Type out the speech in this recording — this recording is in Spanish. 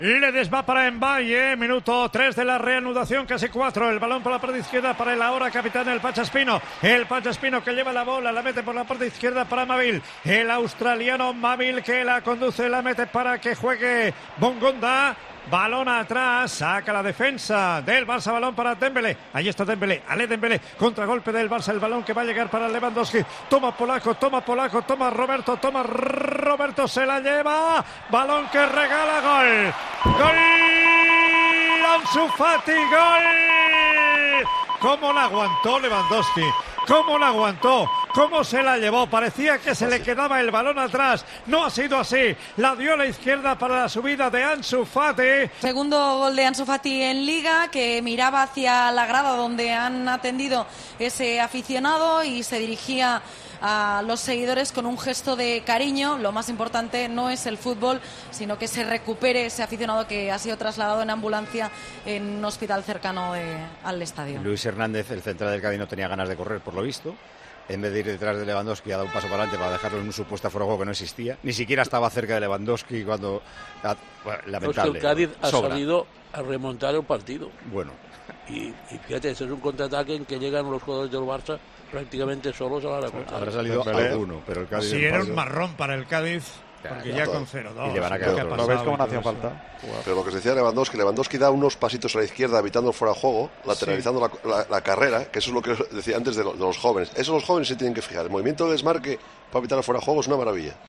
Ledes va para Mbaye, minuto 3 de la reanudación, casi 4. El balón por la parte izquierda para el ahora capitán del Pachaspino. El Pachaspino que lleva la bola, la mete por la parte izquierda para Mavil. El australiano Mavil que la conduce, la mete para que juegue Bongonda. Balón atrás, saca la defensa del Barça, balón para Dembélé. Ahí está Dembélé, Ale Dembélé, contragolpe del Barça, el balón que va a llegar para Lewandowski. Toma Polaco, toma Roberto, se la lleva. Balón que regala, gol. ¡Gol! Ansu Fati, gol. ¿Cómo la aguantó Lewandowski? ¿Cómo la aguantó? ¿Cómo se la llevó? Parecía que se le quedaba el balón atrás. No ha sido así. La dio a la izquierda para la subida de Ansu Fati. Segundo gol de Ansu Fati en Liga, que miraba hacia la grada donde han atendido ese aficionado y se dirigía a los seguidores con un gesto de cariño. Lo más importante no es el fútbol, sino que se recupere ese aficionado que ha sido trasladado en ambulancia en un hospital cercano al estadio. Luis Hernández, el central del Cádiz, no tenía ganas de correr, por lo visto. En vez de ir detrás de Lewandowski, ha dado un paso para adelante para dejarlo en un supuesto fuera de juego que no existía. Ni siquiera estaba cerca de Lewandowski cuando... Bueno, lamentable. Pues el Cádiz ha Sobra. salido a remontar el partido. Bueno. Y fíjate, ese es un contraataque en que llegan los jugadores del Barça prácticamente solos a la remontada. Habrá salido alguno, pero el Cádiz... Si era un marrón para el Cádiz, porque ya con 0-2. Y le van a quedar. ¿No veis cómo no hacía falta? Pero lo que se decía Lewandowski da unos pasitos a la izquierda evitando fuera de juego, lateralizando la carrera, que eso es lo que decía antes de los jóvenes. Eso los jóvenes se tienen que fijar. El movimiento de desmarque para evitar el fuera de juego es una maravilla.